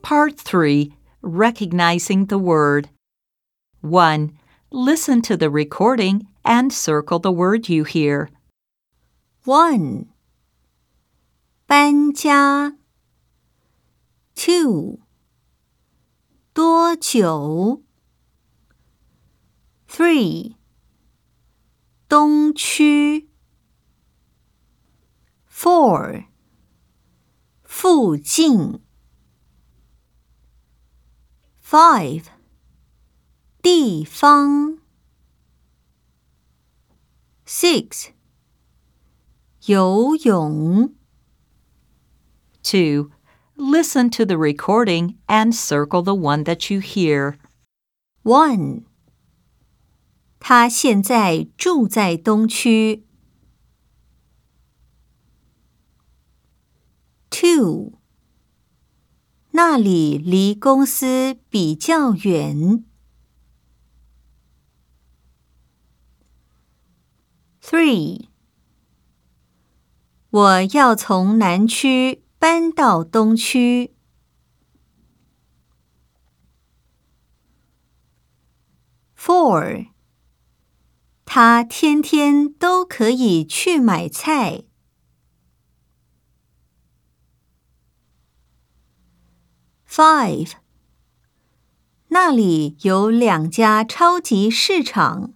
Part 3, Recognizing the Word. 1. Listen to the recording and circle the word you hear. 1. 搬家 2. 多久 3. 东区 4. 附近 5. 地方 6. 游泳 2. Listen to the recording and circle the one that you hear. 1. 他现在住在东区。2. 那里离公司比较远。3. 我要从南区搬到东区。4. 他天天都可以去买菜。5. 那里有2家超级市场。